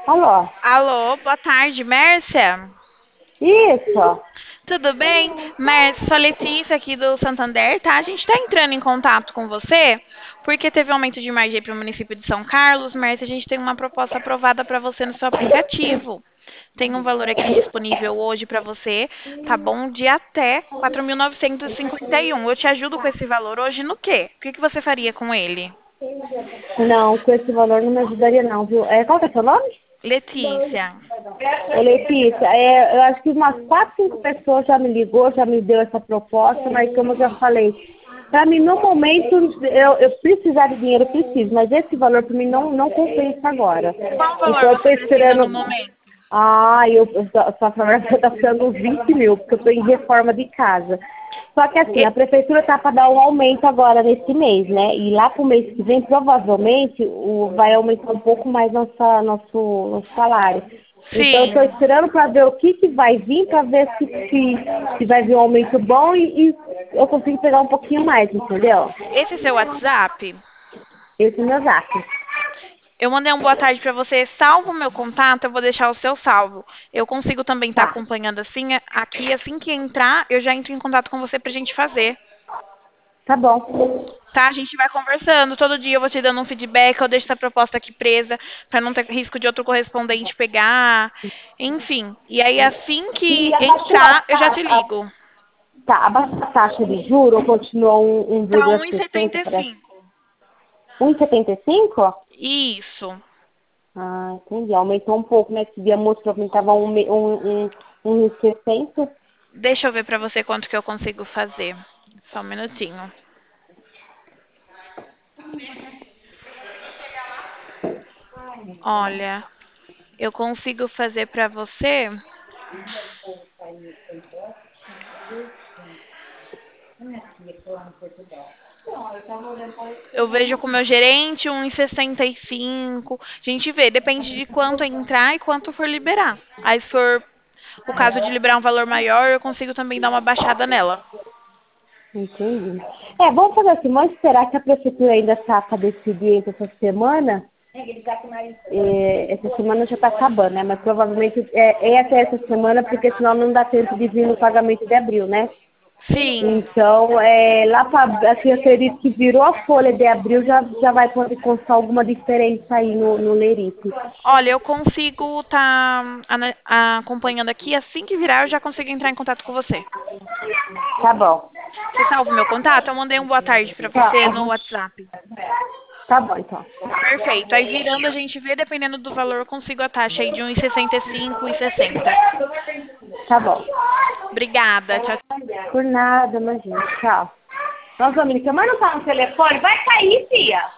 Alô? Alô, boa tarde, Mércia. Isso. Tudo bem? Mércia, sou a Letícia aqui do Santander, tá? A gente está entrando em contato com você porque teve um aumento de margem para o município de São Carlos. Mércia, a gente tem uma proposta aprovada para você no seu aplicativo. Tem um valor aqui disponível hoje para você, tá bom? De até 4.951. Eu te ajudo com esse valor hoje no quê? O que que você faria com ele? Não, com esse valor não me ajudaria não, viu? Qual que é seu nome? Letícia. Ô, Letícia, eu acho que umas 4, 5 pessoas já me ligou, já me deu essa proposta, mas como eu já falei, para mim, no momento, eu precisar de dinheiro, eu preciso, mas esse valor para mim não compensa agora. Qual valor Então eu você estou precisa no esperando. momento? Só falando que eu estou precisando uns 20 mil, porque eu estou em reforma de casa. Só que assim, a prefeitura tá para dar um aumento agora nesse mês, né? E lá pro mês que vem, provavelmente, vai aumentar um pouco mais nosso salário. Então, eu estou Sim. esperando para ver o que vai vir, para ver se vai vir um aumento bom e eu consigo pegar um pouquinho mais, entendeu? Esse é seu WhatsApp? Esse é o meu zap. Eu mandei um boa tarde para você. Salva o meu contato, eu vou deixar o seu salvo. Eu consigo também estar Tá, acompanhando assim, aqui, assim que entrar, eu já entro em contato com você pra gente fazer. tá bom. Tá? A gente vai conversando. Todo dia eu vou te dando um feedback, eu deixo essa proposta aqui presa para não ter risco de outro correspondente pegar. Enfim. E aí, assim E que abaixou a entrar, eu já te taxa, ligo. tá, abaixou a taxa de juros ou continua Tá 1,60 para 1,75. 1,75? Isso. Ah, entendi. Aumentou um pouco, né? Esse dia mostrou que estava 1,60. Deixa eu ver pra você quanto que eu consigo fazer. Só um minutinho. Olha, eu consigo fazer pra você. Eu vejo com o meu gerente 1,65. A gente vê, depende de quanto entrar e quanto for liberar. Aí, se for o caso de liberar um valor maior, eu consigo também dar uma baixada nela. Entendi. Vamos fazer assim, vamos esperar que a prefeitura ainda está para decidir entre essa semana. Essa semana já está acabando, né? Mas provavelmente é até essa semana, porque senão não dá tempo de vir no pagamento de abril, né? Sim. Então, lá para assim, eu acredito que virou a folha de abril, já vai poder constar alguma diferença aí no Lerice. Olha, eu consigo estar acompanhando aqui. Assim que virar, eu já consigo entrar em contato com você. Tá bom. Você salva o meu contato? Eu mandei um boa tarde pra Tá, você no WhatsApp. tá bom, então. Perfeito. Aí virando a gente vê, dependendo do valor, eu consigo a taxa aí de 1,65 e 60. Tá bom. Obrigada. Tchau. Por nada, imagina. Tchau. Nossa, Dominica, mas não tá no telefone? Vai cair, fia.